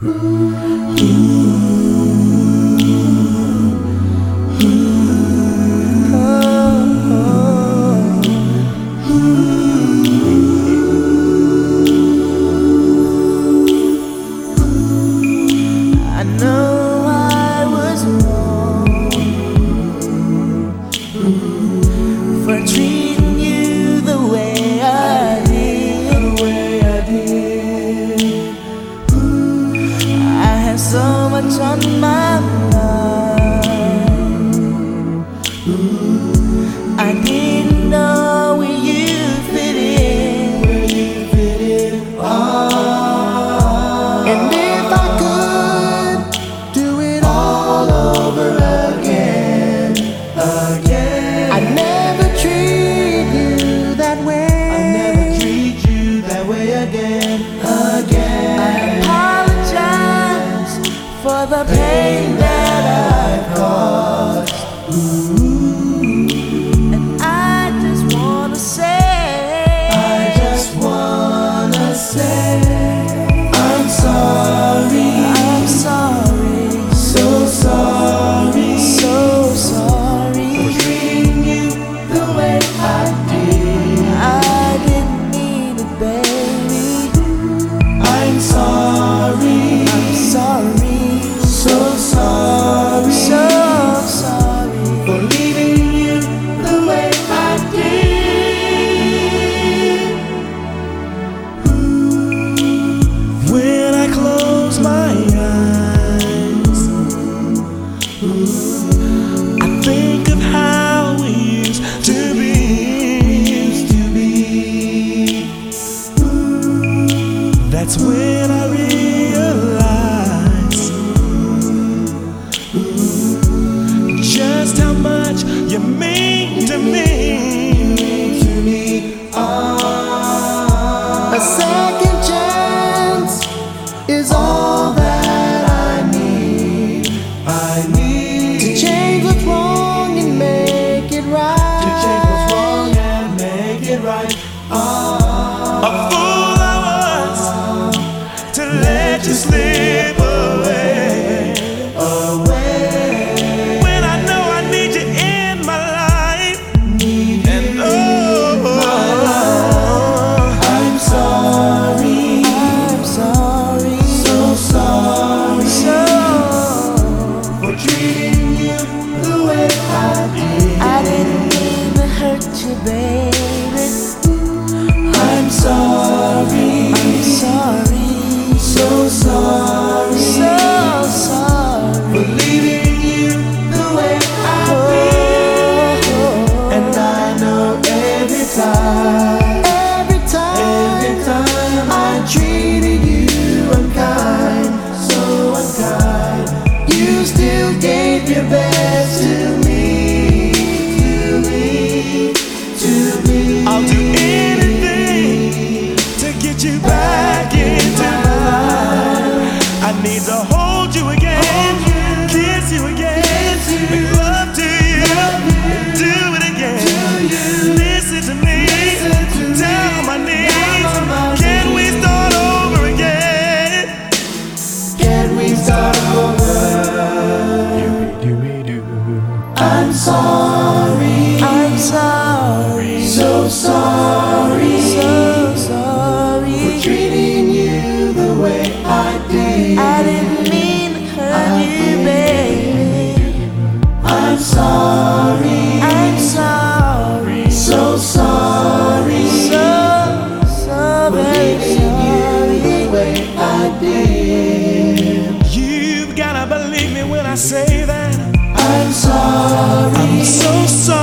I know I was wrong for treating you the way I did. I had so much on my mind. I didn't know where you fit in. And if I could do it all over again, I'd never treat you that way. Again. I apologize for the pain that I've caused. And I just wanna say, I'm sorry. I'm sorry. So sorry. So sorry for treating you the way I did. I didn't mean it, baby. I'm sorry. I'm sorry. So sorry. So sorry for leaving you the way I did. When I close my eyes, I think of how we used to be. That's when I realize just how much you mean to me. A second chance is all that I need. To change what's wrong and make it right. A fool I was to let you slip away. When I know I need you in my life. And I'm sorry. I'm sorry. So sorry. So for treating you the way I did. I didn't mean to hurt you, baby. I'm sorry. I'm sorry. So sorry. So sorry for leaving you the way I did. And I know every time I treated you unkind, so unkind, you still gave your best to me. I'll do anything to get you back into my life. I need to hold you again, kiss you again, make love to you, and do it again. Listen to me, down on my knees. Can we start over again? Can we start over? I'm sorry. I'm sorry. So sorry. So sorry for treating you the way I did. I didn't mean to hurt you, baby. I'm sorry. I'm sorry. So sorry. So very sorry the way I did. You've gotta believe me when I say that I'm sorry. I'm so sorry.